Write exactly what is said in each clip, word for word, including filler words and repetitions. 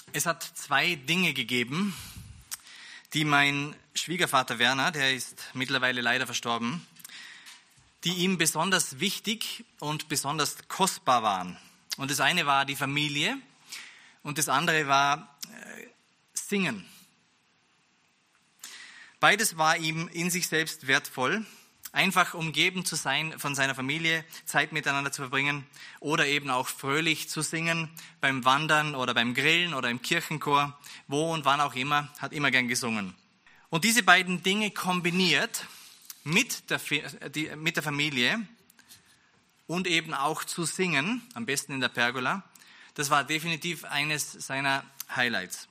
Es hat zwei Dinge gegeben, die mein Schwiegervater Werner, der ist mittlerweile leider verstorben, die ihm besonders wichtig und besonders kostbar waren. Und das eine war die Familie und das andere war äh, Singen. Beides war ihm in sich selbst wertvoll, einfach umgeben zu sein von seiner Familie, Zeit miteinander zu verbringen oder eben auch fröhlich zu singen, beim Wandern oder beim Grillen oder im Kirchenchor, wo und wann auch immer, hat immer gern gesungen. Und diese beiden Dinge kombiniert mit der, die, mit der Familie und eben auch zu singen, am besten in der Pergola, das war definitiv eines seiner Highlights.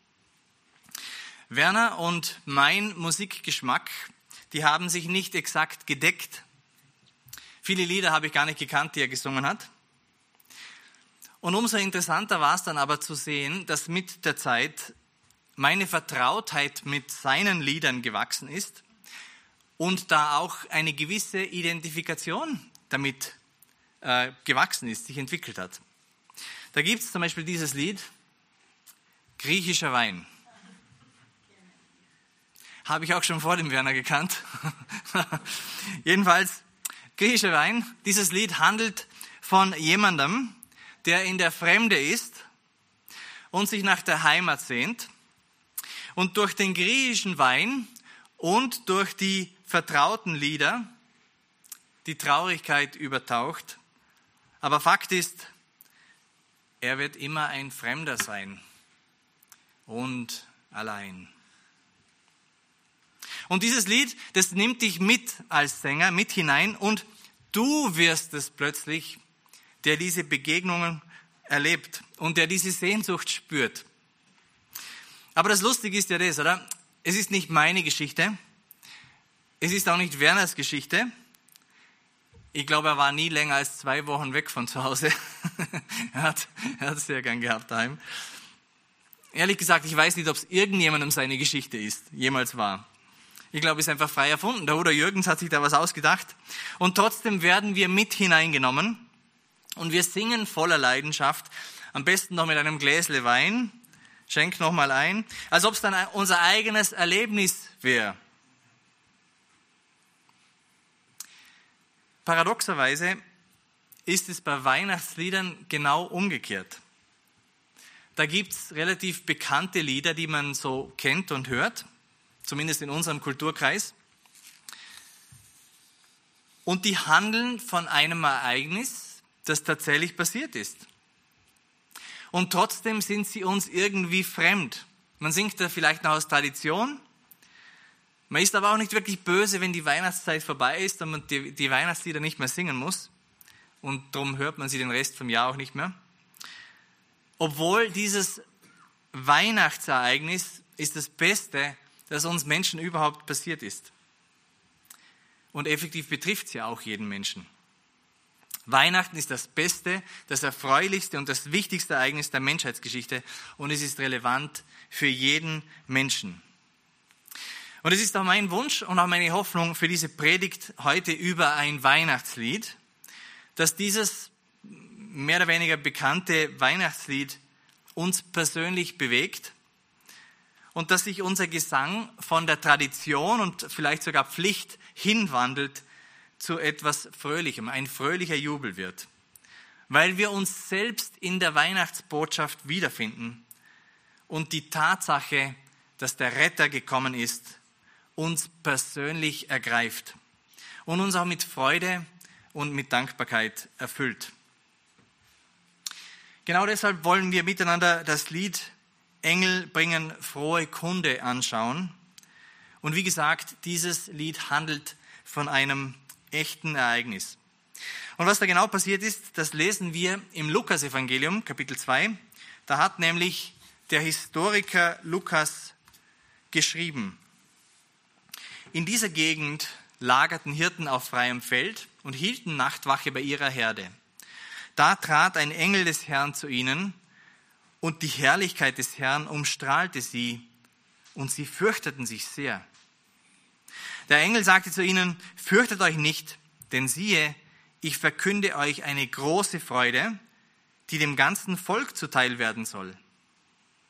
Werner und mein Musikgeschmack, die haben sich nicht exakt gedeckt. Viele Lieder habe ich gar nicht gekannt, die er gesungen hat. Und umso interessanter war es dann aber zu sehen, dass mit der Zeit meine Vertrautheit mit seinen Liedern gewachsen ist und da auch eine gewisse Identifikation damit äh, gewachsen ist, sich entwickelt hat. Da gibt es zum Beispiel dieses Lied, Griechischer Wein. Habe ich auch schon vor dem Werner gekannt. Jedenfalls, Griechischer Wein, dieses Lied handelt von jemandem, der in der Fremde ist und sich nach der Heimat sehnt und durch den griechischen Wein und durch die vertrauten Lieder die Traurigkeit übertaucht. Aber Fakt ist, er wird immer ein Fremder sein und allein. Und dieses Lied, das nimmt dich mit als Sänger, mit hinein und du wirst es plötzlich, der diese Begegnungen erlebt und der diese Sehnsucht spürt. Aber das Lustige ist ja das, oder? Es ist nicht meine Geschichte, es ist auch nicht Werners Geschichte. Ich glaube, er war nie länger als zwei Wochen weg von zu Hause. er hat er hat es sehr gern gehabt daheim. Ehrlich gesagt, ich weiß nicht, ob es irgendjemandem seine Geschichte ist, jemals war. Ich glaube, es ist einfach frei erfunden. Der Bruder Jürgens hat sich da was ausgedacht. Und trotzdem werden wir mit hineingenommen und wir singen voller Leidenschaft. Am besten noch mit einem Gläsle Wein. Schenk noch mal ein. Als ob es dann unser eigenes Erlebnis wäre. Paradoxerweise ist es bei Weihnachtsliedern genau umgekehrt. Da gibt es relativ bekannte Lieder, die man so kennt und hört. Zumindest in unserem Kulturkreis. Und die handeln von einem Ereignis, das tatsächlich passiert ist. Und trotzdem sind sie uns irgendwie fremd. Man singt da vielleicht noch aus Tradition. Man ist aber auch nicht wirklich böse, wenn die Weihnachtszeit vorbei ist und man die, die Weihnachtslieder nicht mehr singen muss. Und darum hört man sie den Rest vom Jahr auch nicht mehr. Obwohl dieses Weihnachtsereignis ist das Beste, das uns Menschen überhaupt passiert ist. Und effektiv betrifft es ja auch jeden Menschen. Weihnachten ist das beste, das erfreulichste und das wichtigste Ereignis der Menschheitsgeschichte und es ist relevant für jeden Menschen. Und es ist auch mein Wunsch und auch meine Hoffnung für diese Predigt heute über ein Weihnachtslied, dass dieses mehr oder weniger bekannte Weihnachtslied uns persönlich bewegt und dass sich unser Gesang von der Tradition und vielleicht sogar Pflicht hinwandelt zu etwas Fröhlichem, ein fröhlicher Jubel wird. Weil wir uns selbst in der Weihnachtsbotschaft wiederfinden und die Tatsache, dass der Retter gekommen ist, uns persönlich ergreift und uns auch mit Freude und mit Dankbarkeit erfüllt. Genau deshalb wollen wir miteinander das Lied Engel bringen frohe Kunde anschauen. Und wie gesagt, dieses Lied handelt von einem echten Ereignis. Und was da genau passiert ist, das lesen wir im Lukas-Evangelium, Kapitel zwei. Da hat nämlich der Historiker Lukas geschrieben: In dieser Gegend lagerten Hirten auf freiem Feld und hielten Nachtwache bei ihrer Herde. Da trat ein Engel des Herrn zu ihnen, und die Herrlichkeit des Herrn umstrahlte sie, und sie fürchteten sich sehr. Der Engel sagte zu ihnen: Fürchtet euch nicht, denn siehe, ich verkünde euch eine große Freude, die dem ganzen Volk zuteil werden soll.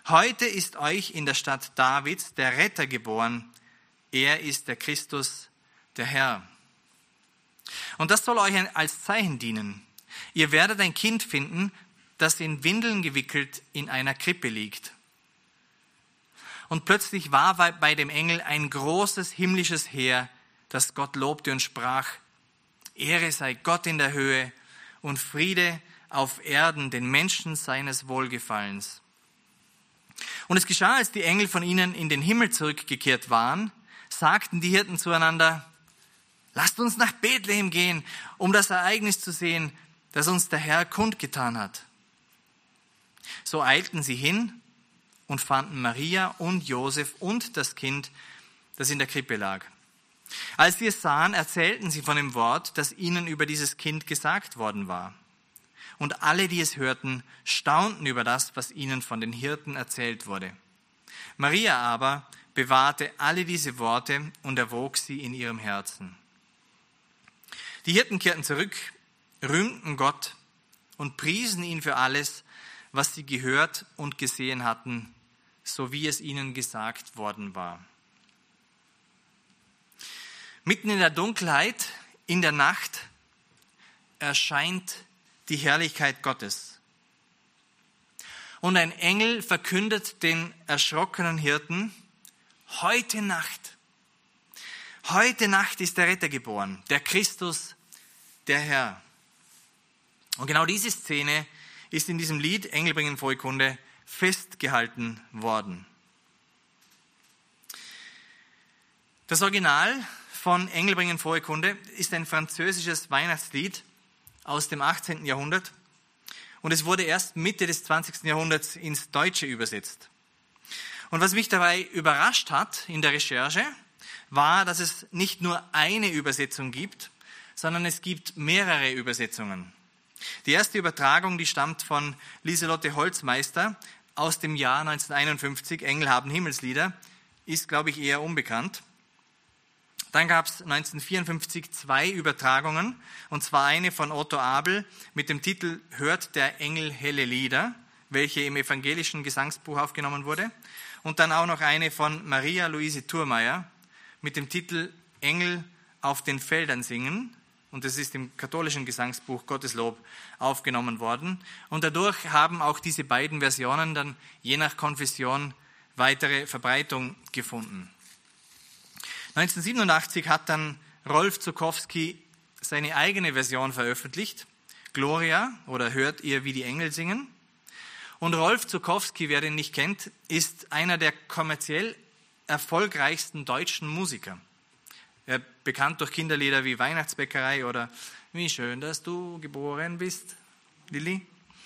Heute ist euch in der Stadt Davids der Retter geboren. Er ist der Christus, der Herr. Und das soll euch als Zeichen dienen. Ihr werdet ein Kind finden, das in Windeln gewickelt in einer Krippe liegt. Und plötzlich war bei dem Engel ein großes himmlisches Heer, das Gott lobte und sprach: Ehre sei Gott in der Höhe und Friede auf Erden den Menschen seines Wohlgefallens. Und es geschah, als die Engel von ihnen in den Himmel zurückgekehrt waren, sagten die Hirten zueinander: Lasst uns nach Bethlehem gehen, um das Ereignis zu sehen, das uns der Herr kundgetan hat. So eilten sie hin und fanden Maria und Josef und das Kind, das in der Krippe lag. Als sie es sahen, erzählten sie von dem Wort, das ihnen über dieses Kind gesagt worden war. Und alle, die es hörten, staunten über das, was ihnen von den Hirten erzählt wurde. Maria aber bewahrte alle diese Worte und erwog sie in ihrem Herzen. Die Hirten kehrten zurück, rühmten Gott und priesen ihn für alles, was sie gehört und gesehen hatten, so wie es ihnen gesagt worden war. Mitten in der Dunkelheit, in der Nacht, erscheint die Herrlichkeit Gottes. Und ein Engel verkündet den erschrockenen Hirten: Heute Nacht, heute Nacht ist der Retter geboren, der Christus, der Herr. Und genau diese Szene ist in diesem Lied Engel bringen frohe Kunde festgehalten worden. Das Original von Engel bringen frohe Kunde ist ein französisches Weihnachtslied aus dem achtzehnten Jahrhundert und es wurde erst Mitte des zwanzigsten Jahrhunderts ins Deutsche übersetzt. Und was mich dabei überrascht hat in der Recherche, war, dass es nicht nur eine Übersetzung gibt, sondern es gibt mehrere Übersetzungen. Die erste Übertragung, die stammt von Lieselotte Holzmeister aus dem Jahr neunzehnhunderteinundfünfzig, Engel haben Himmelslieder, ist, glaube ich, eher unbekannt. Dann gab es neunzehnhundertvierundfünfzig zwei Übertragungen, und zwar eine von Otto Abel mit dem Titel Hört der Engel helle Lieder, welche im evangelischen Gesangsbuch aufgenommen wurde, und dann auch noch eine von Maria Luise Thurmeier mit dem Titel Engel auf den Feldern singen, und das ist im katholischen Gesangsbuch Gotteslob aufgenommen worden. Und dadurch haben auch diese beiden Versionen dann je nach Konfession weitere Verbreitung gefunden. neunzehnhundertsiebenundachtzig hat dann Rolf Zuckowski seine eigene Version veröffentlicht, Gloria oder Hört ihr, wie die Engel singen. Und Rolf Zuckowski, wer den nicht kennt, ist einer der kommerziell erfolgreichsten deutschen Musiker. Er ist bekannt durch Kinderlieder wie Weihnachtsbäckerei oder Wie schön, dass du geboren bist, Lilli.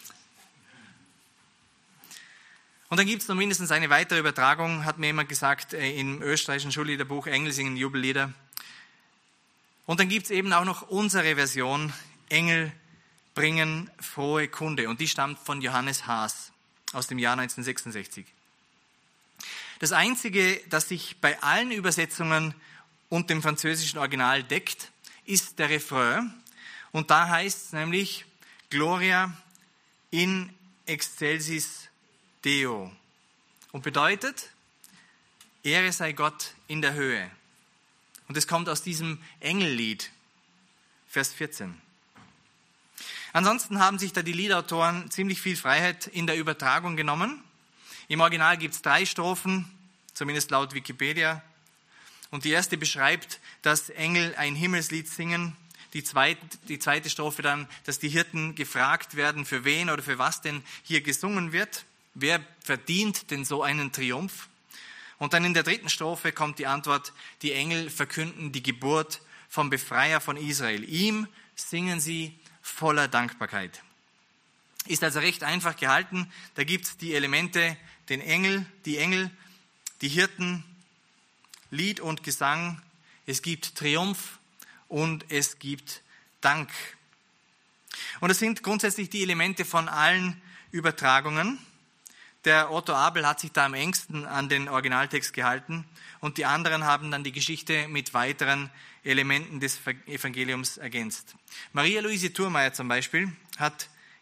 Und dann gibt es noch mindestens eine weitere Übertragung, hat mir jemand gesagt, im österreichischen Schulliederbuch Engel singen Jubellieder. Und dann gibt es eben auch noch unsere Version, Engel bringen frohe Kunde. Und die stammt von Johannes Haas aus dem Jahr neunzehnhundertsechsundsechzig. Das Einzige, das sich bei allen Übersetzungen und dem französischen Original deckt, ist der Refrain. Und da heißt es nämlich Gloria in excelsis Deo. Und bedeutet, Ehre sei Gott in der Höhe. Und es kommt aus diesem Engellied, Vers vierzehn. Ansonsten haben sich da die Liedautoren ziemlich viel Freiheit in der Übertragung genommen. Im Original gibt es drei Strophen, zumindest laut Wikipedia. Und die erste beschreibt, dass Engel ein Himmelslied singen. Die zweite, die zweite Strophe dann, dass die Hirten gefragt werden, für wen oder für was denn hier gesungen wird. Wer verdient denn so einen Triumph? Und dann in der dritten Strophe kommt die Antwort, die Engel verkünden die Geburt vom Befreier von Israel. Ihm singen sie voller Dankbarkeit. Ist also recht einfach gehalten. Da gibt es die Elemente, den Engel, die Engel, die Hirten, Lied und Gesang. Es gibt Triumph und es gibt Dank. Und das sind grundsätzlich die Elemente von allen Übertragungen. Der Otto Abel hat sich da am engsten an den Originaltext gehalten und die anderen haben dann die Geschichte mit weiteren Elementen des Evangeliums ergänzt. Maria Luise Thurmeier zum Beispiel hat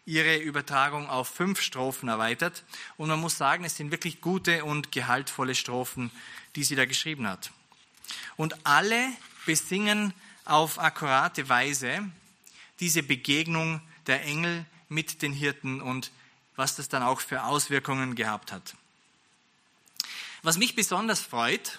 ihre Übertragung auf fünf Strophen erweitert. Und man muss sagen, es sind wirklich gute und gehaltvolle Strophen, die sie da geschrieben hat. Und alle besingen auf akkurate Weise diese Begegnung der Engel mit den Hirten und was das dann auch für Auswirkungen gehabt hat. Was mich besonders freut,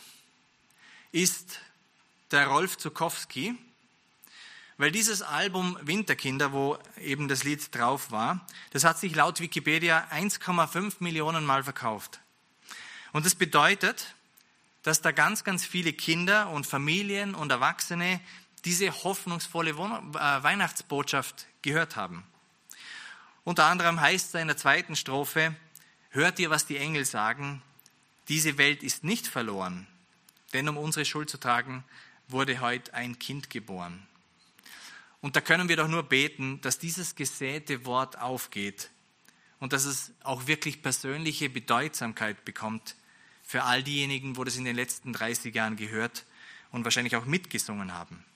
ist der Rolf Zuckowski, weil dieses Album Winterkinder, wo eben das Lied drauf war, das hat sich laut Wikipedia eins Komma fünf Millionen Mal verkauft. Und das bedeutet, dass da ganz, ganz viele Kinder und Familien und Erwachsene diese hoffnungsvolle Weihnachtsbotschaft gehört haben. Unter anderem heißt es in der zweiten Strophe: Hört ihr, was die Engel sagen? Diese Welt ist nicht verloren, denn um unsere Schuld zu tragen, wurde heute ein Kind geboren. Und da können wir doch nur beten, dass dieses gesäte Wort aufgeht und dass es auch wirklich persönliche Bedeutsamkeit bekommt für all diejenigen, wo das in den letzten dreißig Jahren gehört und wahrscheinlich auch mitgesungen haben.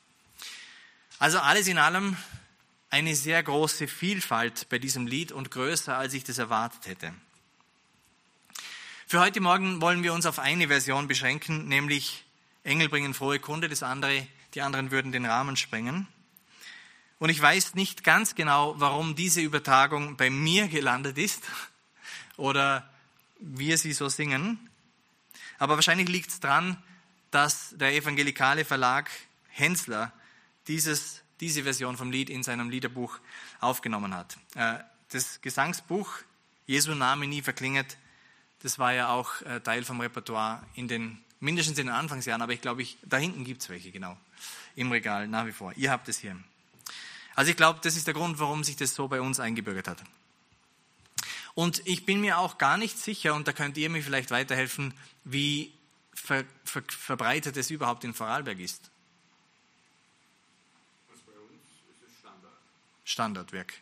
Also alles in allem eine sehr große Vielfalt bei diesem Lied und größer, als ich das erwartet hätte. Für heute Morgen wollen wir uns auf eine Version beschränken, nämlich Engel bringen frohe Kunde, das andere, die anderen würden den Rahmen sprengen. Und ich weiß nicht ganz genau, warum diese Übertragung bei mir gelandet ist oder wir sie so singen. Aber wahrscheinlich liegt es daran, dass der evangelikale Verlag Hensler dieses, diese Version vom Lied in seinem Liederbuch aufgenommen hat. Das Gesangsbuch Jesu Name nie verklinget, das war ja auch Teil vom Repertoire in den, mindestens in den Anfangsjahren, aber ich glaube, ich, da hinten gibt es welche, genau, im Regal nach wie vor. Ihr habt es hier. Also ich glaube, das ist der Grund, warum sich das so bei uns eingebürgert hat. Und ich bin mir auch gar nicht sicher, und da könnt ihr mir vielleicht weiterhelfen, wie ver, ver, verbreitet es überhaupt in Vorarlberg ist. Also bei uns ist es Standard. Standardwerk.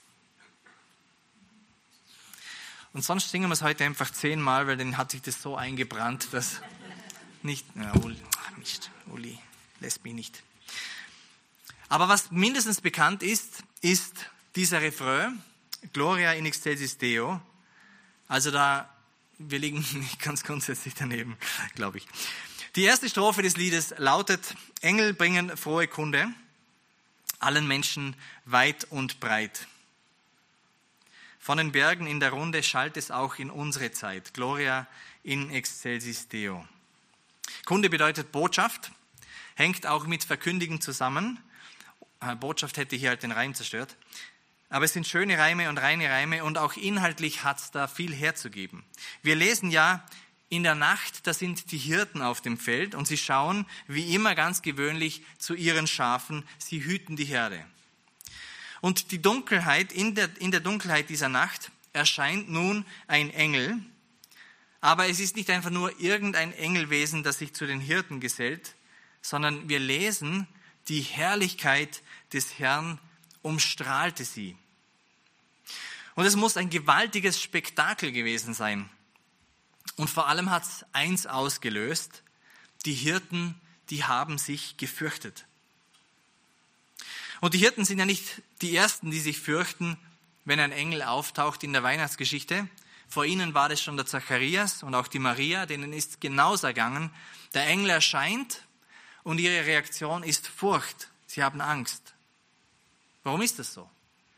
Und sonst singen wir es heute einfach zehnmal, weil dann hat sich das so eingebrannt, dass nicht, ja, Uli, ach Mist, Uli lässt mich nicht. Aber was mindestens bekannt ist, ist dieser Refrain, Gloria in excelsis Deo. Also da, wir liegen nicht ganz grundsätzlich daneben, glaube ich. Die erste Strophe des Liedes lautet: Engel bringen frohe Kunde, allen Menschen weit und breit. Von den Bergen in der Runde schallt es auch in unsere Zeit. Gloria in excelsis Deo. Kunde bedeutet Botschaft, hängt auch mit Verkündigen zusammen. Botschaft hätte hier halt den Reim zerstört. Aber es sind schöne Reime und reine Reime und auch inhaltlich hat es da viel herzugeben. Wir lesen ja, in der Nacht, da sind die Hirten auf dem Feld und sie schauen, wie immer ganz gewöhnlich, zu ihren Schafen. Sie hüten die Herde. Und die Dunkelheit, in der, in der Dunkelheit dieser Nacht erscheint nun ein Engel. Aber es ist nicht einfach nur irgendein Engelwesen, das sich zu den Hirten gesellt, sondern wir lesen, die Herrlichkeit des Herrn umstrahlte sie. Und es muss ein gewaltiges Spektakel gewesen sein. Und vor allem hat es eins ausgelöst: die Hirten, die haben sich gefürchtet. Und die Hirten sind ja nicht die Ersten, die sich fürchten, wenn ein Engel auftaucht in der Weihnachtsgeschichte. Vor ihnen war das schon der Zacharias und auch die Maria, denen ist genauso ergangen. Der Engel erscheint und ihre Reaktion ist Furcht. Sie haben Angst. Warum ist das so?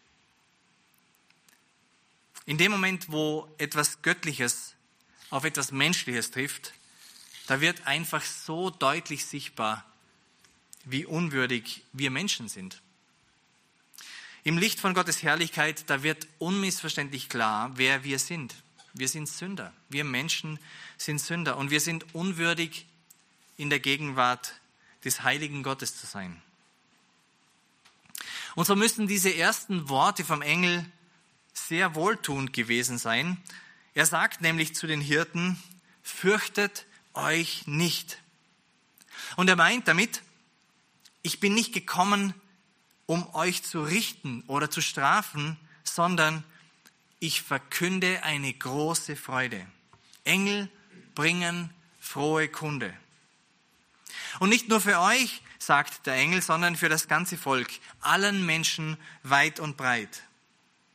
In dem Moment, wo etwas Göttliches auf etwas Menschliches trifft, da wird einfach so deutlich sichtbar, wie unwürdig wir Menschen sind. Im Licht von Gottes Herrlichkeit, da wird unmissverständlich klar, wer wir sind. Wir sind Sünder. Wir Menschen sind Sünder und wir sind unwürdig, in der Gegenwart des heiligen Gottes zu sein. Und so müssen diese ersten Worte vom Engel sehr wohltuend gewesen sein. Er sagt nämlich zu den Hirten: Fürchtet euch nicht. Und er meint damit: Ich bin nicht gekommen, um euch zu richten oder zu strafen, sondern ich verkünde eine große Freude. Engel bringen frohe Kunde. Und nicht nur für euch, sagt der Engel, sondern für das ganze Volk, allen Menschen weit und breit.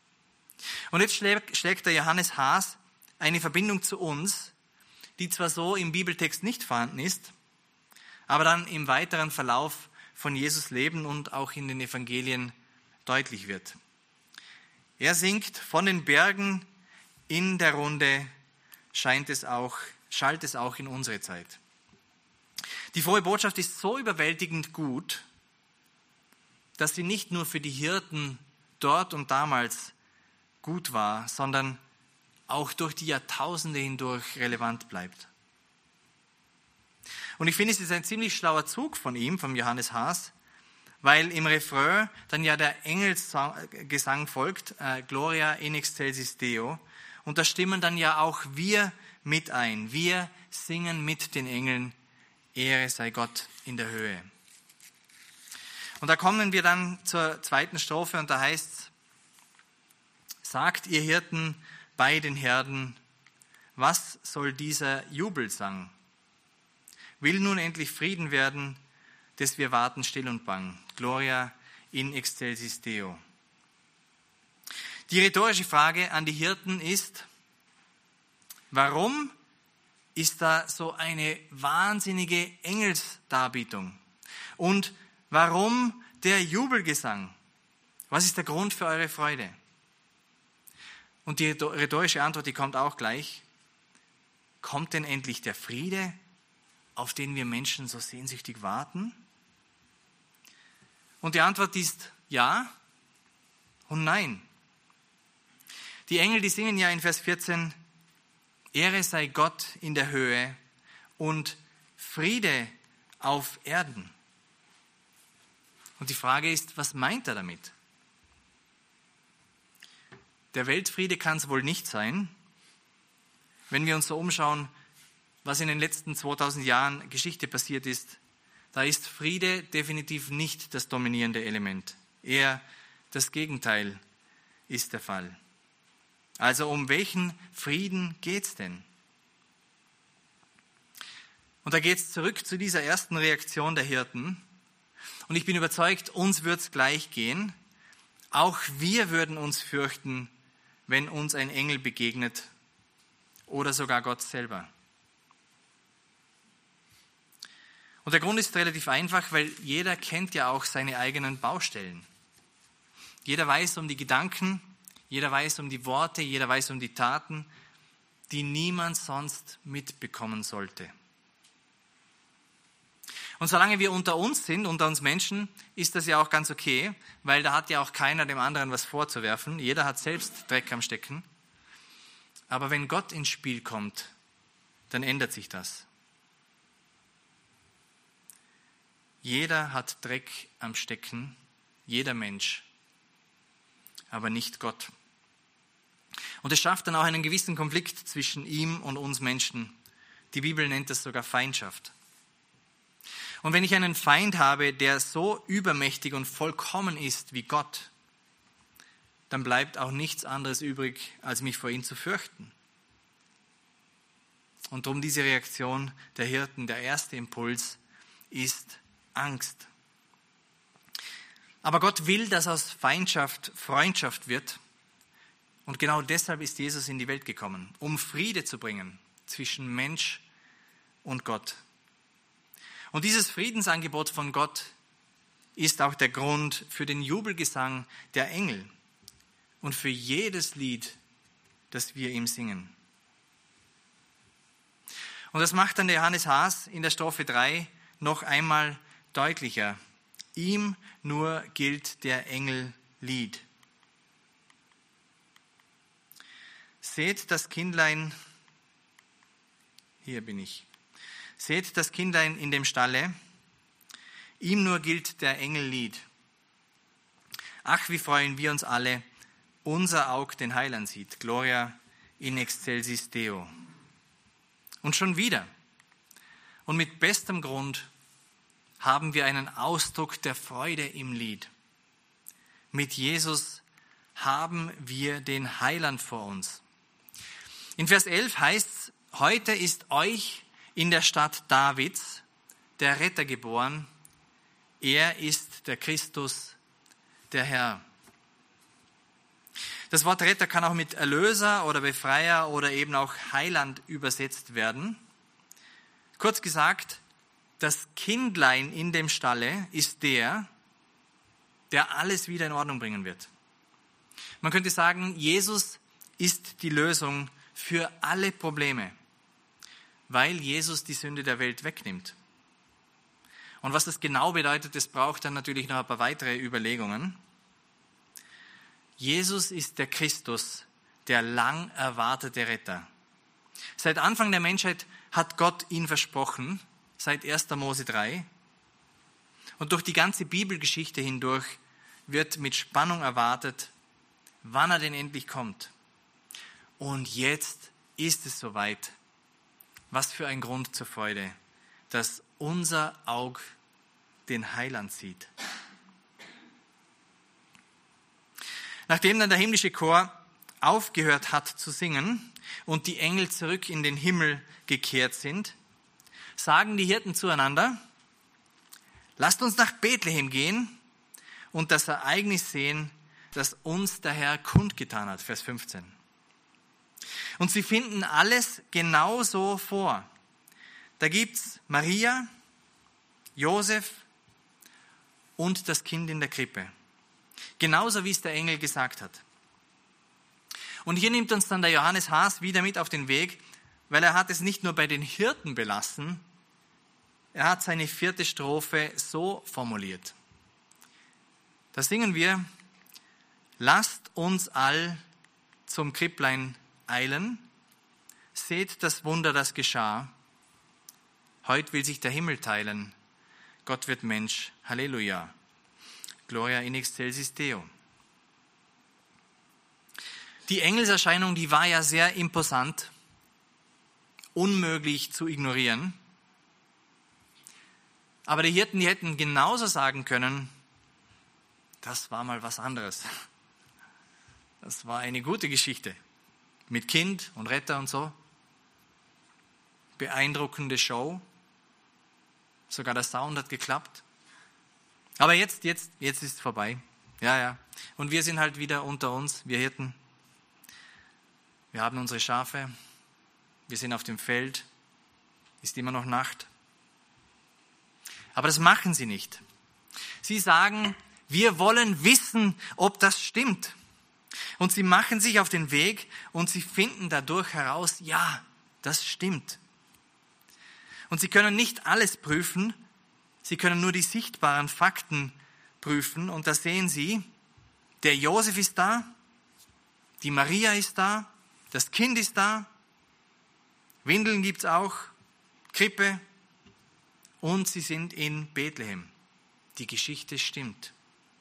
Und jetzt schlägt, schlägt der Johannes Haas eine Verbindung zu uns, die zwar so im Bibeltext nicht vorhanden ist, aber dann im weiteren Verlauf von Jesus Leben und auch in den Evangelien deutlich wird. Er singt: Von den Bergen in der Runde scheint es auch, schallt es auch in unsere Zeit. Die frohe Botschaft ist so überwältigend gut, dass sie nicht nur für die Hirten dort und damals gut war, sondern auch durch die Jahrtausende hindurch relevant bleibt. Und ich finde, es ist ein ziemlich schlauer Zug von ihm, vom Johannes Haas, weil im Refrain dann ja der Engelsgesang folgt, äh, Gloria in excelsis Deo, und da stimmen dann ja auch wir mit ein. Wir singen mit den Engeln: Ehre sei Gott in der Höhe. Und da kommen wir dann zur zweiten Strophe und da heißt es: Sagt ihr Hirten bei den Herden, was soll dieser Jubelsang? Will nun endlich Frieden werden, des wir warten still und bang. Gloria in excelsis Deo. Die rhetorische Frage an die Hirten ist: Warum ist da so eine wahnsinnige Engelsdarbietung? Und warum der Jubelgesang? Was ist der Grund für eure Freude? Und die rhetorische Antwort, die kommt auch gleich: Kommt denn endlich der Friede, auf den wir Menschen so sehnsüchtig warten? Und die Antwort ist ja und nein. Die Engel, die singen ja in Vers vierzehn: Ehre sei Gott in der Höhe und Friede auf Erden. Und die Frage ist, was meint er damit? Der Weltfriede kann es wohl nicht sein. Wenn wir uns so umschauen, was in den letzten zweitausend Jahren Geschichte passiert ist, da ist Friede definitiv nicht das dominierende Element. Eher das Gegenteil ist der Fall. Also um welchen Frieden geht es denn? Und da geht es zurück zu dieser ersten Reaktion der Hirten. Und ich bin überzeugt, uns wird es gleich gehen. Auch wir würden uns fürchten, wenn uns ein Engel begegnet oder sogar Gott selber. Und der Grund ist relativ einfach, weil jeder kennt ja auch seine eigenen Baustellen. Jeder weiß um die Gedanken, jeder weiß um die Worte, jeder weiß um die Taten, die niemand sonst mitbekommen sollte. Und solange wir unter uns sind, unter uns Menschen, ist das ja auch ganz okay, weil da hat ja auch keiner dem anderen was vorzuwerfen. Jeder hat selbst Dreck am Stecken. Aber wenn Gott ins Spiel kommt, dann ändert sich das. Jeder hat Dreck am Stecken, jeder Mensch, aber nicht Gott. Und es schafft dann auch einen gewissen Konflikt zwischen ihm und uns Menschen. Die Bibel nennt das sogar Feindschaft. Und wenn ich einen Feind habe, der so übermächtig und vollkommen ist wie Gott, dann bleibt auch nichts anderes übrig, als mich vor ihm zu fürchten. Und darum diese Reaktion der Hirten, der erste Impuls ist Angst. Aber Gott will, dass aus Feindschaft Freundschaft wird. Und genau deshalb ist Jesus in die Welt gekommen, um Friede zu bringen zwischen Mensch und Gott. Und dieses Friedensangebot von Gott ist auch der Grund für den Jubelgesang der Engel und für jedes Lied, das wir ihm singen. Und das macht dann der Johannes Haas in der Strophe drei noch einmal deutlicher. Ihm nur gilt der Engel Lied. Seht das Kindlein, hier bin ich, seht das Kindlein in dem Stalle, ihm nur gilt der Engel Lied. Ach, wie freuen wir uns alle, unser Aug den Heiland sieht. Gloria in excelsis Deo. Und schon wieder, und mit bestem Grund, haben wir einen Ausdruck der Freude im Lied. Mit Jesus haben wir den Heiland vor uns. In Vers elf heißt es: Heute ist euch in der Stadt Davids der Retter geboren. Er ist der Christus, der Herr. Das Wort Retter kann auch mit Erlöser oder Befreier oder eben auch Heiland übersetzt werden. Kurz gesagt, das Kindlein in dem Stalle ist der, der alles wieder in Ordnung bringen wird. Man könnte sagen, Jesus ist die Lösung für alle Probleme, weil Jesus die Sünde der Welt wegnimmt. Und was das genau bedeutet, das braucht dann natürlich noch ein paar weitere Überlegungen. Jesus ist der Christus, der lang erwartete Retter. Seit Anfang der Menschheit hat Gott ihn versprochen, seit erster Mose drei. Und durch die ganze Bibelgeschichte hindurch wird mit Spannung erwartet, wann er denn endlich kommt. Und jetzt ist es soweit. Was für ein Grund zur Freude, dass unser Auge den Heiland sieht. Nachdem dann der himmlische Chor aufgehört hat zu singen und die Engel zurück in den Himmel gekehrt sind, sagen die Hirten zueinander: Lasst uns nach Bethlehem gehen und das Ereignis sehen, das uns der Herr kundgetan hat. Vers fünfzehn. Und sie finden alles genauso vor. Da gibt's Maria, Josef und das Kind in der Krippe. Genauso wie es der Engel gesagt hat. Und hier nimmt uns dann der Johannes Haas wieder mit auf den Weg, weil er hat es nicht nur bei den Hirten belassen, er hat seine vierte Strophe so formuliert. Da singen wir: Lasst uns all zum Kripplein eilen, seht das Wunder, das geschah. Heut will sich der Himmel teilen, Gott wird Mensch, Halleluja. Gloria in excelsis Deo. Die Engelserscheinung, die war ja sehr imposant, unmöglich zu ignorieren. Aber die Hirten, die hätten genauso sagen können, das war mal was anderes. Das war eine gute Geschichte. Mit Kind und Retter und so. Beeindruckende Show. Sogar der Sound hat geklappt. Aber jetzt, jetzt, jetzt ist es vorbei. Ja, ja. Und wir sind halt wieder unter uns, wir Hirten. Wir haben unsere Schafe. Wir sind auf dem Feld. Ist immer noch Nacht. Aber das machen sie nicht. Sie sagen, wir wollen wissen, ob das stimmt. Und sie machen sich auf den Weg und sie finden dadurch heraus, ja, das stimmt. Und sie können nicht alles prüfen, sie können nur die sichtbaren Fakten prüfen. Und da sehen sie, der Josef ist da, die Maria ist da, das Kind ist da, Windeln gibt's auch, Krippe, und sie sind in Bethlehem. Die Geschichte stimmt.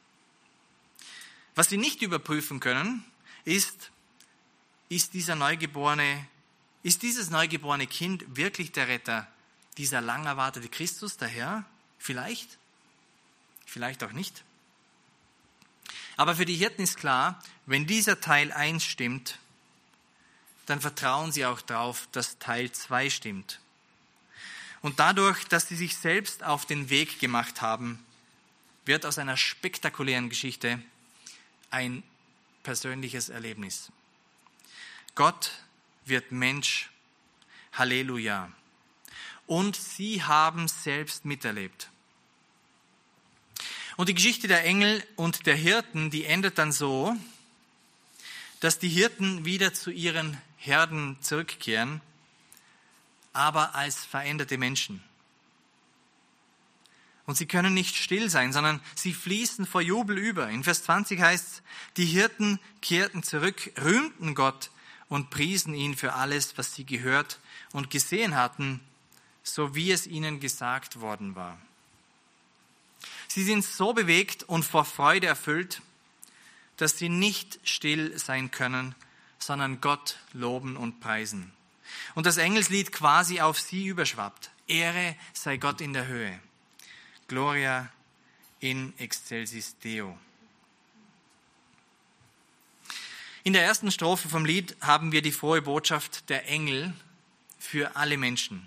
Was sie nicht überprüfen können, ist, ist dieser neugeborene, ist dieses neugeborene Kind wirklich der Retter, dieser lang erwartete Christus, der Herr? Vielleicht, vielleicht auch nicht. Aber für die Hirten ist klar, wenn dieser Teil eins stimmt, dann vertrauen sie auch darauf, dass Teil zwei stimmt. Und dadurch, dass sie sich selbst auf den Weg gemacht haben, wird aus einer spektakulären Geschichte ein persönliches Erlebnis. Gott wird Mensch, Halleluja. Und sie haben selbst miterlebt. Und die Geschichte der Engel und der Hirten, die endet dann so, dass die Hirten wieder zu ihren Herden zurückkehren, aber als veränderte Menschen. Und sie können nicht still sein, sondern sie fließen vor Jubel über. In Vers zwanzig heißt es, die Hirten kehrten zurück, rühmten Gott und priesen ihn für alles, was sie gehört und gesehen hatten, so wie es ihnen gesagt worden war. Sie sind so bewegt und vor Freude erfüllt, dass sie nicht still sein können, sondern Gott loben und preisen. Und das Engelslied quasi auf sie überschwappt. Ehre sei Gott in der Höhe. Gloria in excelsis Deo. In der ersten Strophe vom Lied haben wir die frohe Botschaft der Engel für alle Menschen.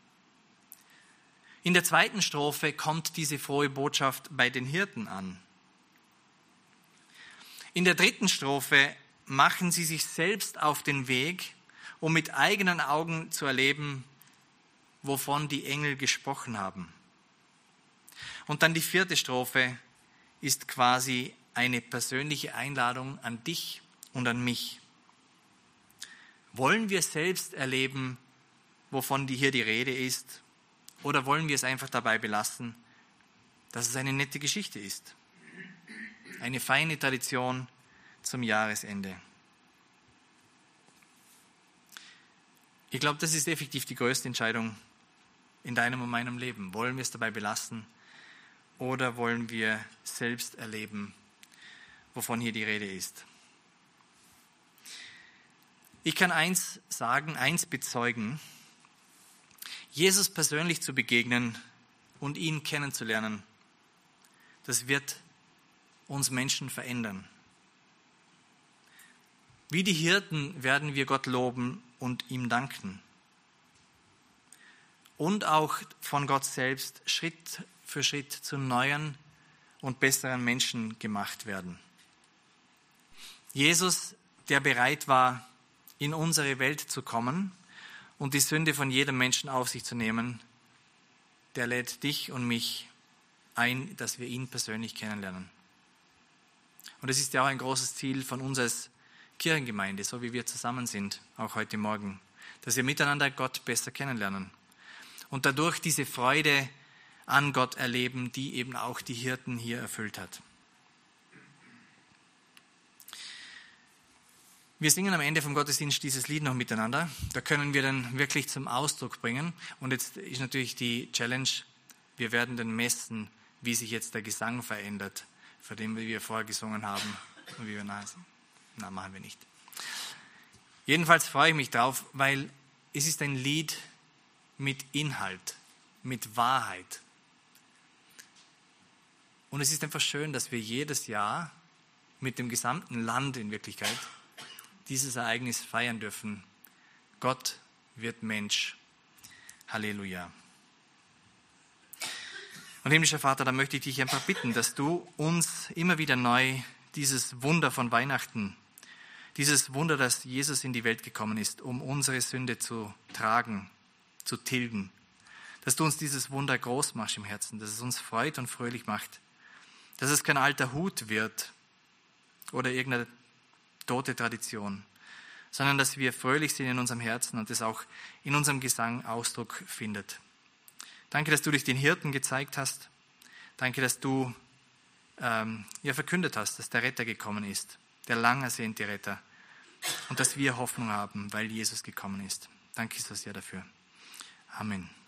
In der zweiten Strophe kommt diese frohe Botschaft bei den Hirten an. In der dritten Strophe machen sie sich selbst auf den Weg, um mit eigenen Augen zu erleben, wovon die Engel gesprochen haben. Und dann die vierte Strophe ist quasi eine persönliche Einladung an dich und an mich. Wollen wir selbst erleben, wovon hier die Rede ist, oder wollen wir es einfach dabei belassen, dass es eine nette Geschichte ist? Eine feine Tradition zum Jahresende. Ich glaube, das ist effektiv die größte Entscheidung in deinem und meinem Leben. Wollen wir es dabei belassen oder wollen wir selbst erleben, wovon hier die Rede ist? Ich kann eins sagen, eins bezeugen: Jesus persönlich zu begegnen und ihn kennenzulernen, das wird uns Menschen verändern. Wie die Hirten werden wir Gott loben und ihm danken. Und auch von Gott selbst Schritt für Schritt zu neuen und besseren Menschen gemacht werden. Jesus, der bereit war, in unsere Welt zu kommen und die Sünde von jedem Menschen auf sich zu nehmen, der lädt dich und mich ein, dass wir ihn persönlich kennenlernen. Und es ist ja auch ein großes Ziel von uns als Kirchengemeinde, so wie wir zusammen sind, auch heute Morgen, dass wir miteinander Gott besser kennenlernen und dadurch diese Freude an Gott erleben, die eben auch die Hirten hier erfüllt hat. Wir singen am Ende vom Gottesdienst dieses Lied noch miteinander. Da können wir dann wirklich zum Ausdruck bringen. Und jetzt ist natürlich die Challenge, wir werden dann messen, wie sich jetzt der Gesang verändert, von dem wir vorher gesungen haben und wie wir nahe sind. Na, machen wir nicht. Jedenfalls freue ich mich drauf, weil es ist ein Lied mit Inhalt, mit Wahrheit. Und es ist einfach schön, dass wir jedes Jahr mit dem gesamten Land in Wirklichkeit dieses Ereignis feiern dürfen. Gott wird Mensch. Halleluja. Und himmlischer Vater, da möchte ich dich einfach bitten, dass du uns immer wieder neu dieses Wunder von Weihnachten, dieses Wunder, dass Jesus in die Welt gekommen ist, um unsere Sünde zu tragen, zu tilgen, dass du uns dieses Wunder groß machst im Herzen, dass es uns freut und fröhlich macht, dass es kein alter Hut wird oder irgendeine tote Tradition, sondern dass wir fröhlich sind in unserem Herzen und das auch in unserem Gesang Ausdruck findet. Danke, dass du dich den Hirten gezeigt hast. Danke, dass du ähm, ja, verkündet hast, dass der Retter gekommen ist, der lang ersehnte Retter, und dass wir Hoffnung haben, weil Jesus gekommen ist. Danke so sehr dafür. Amen.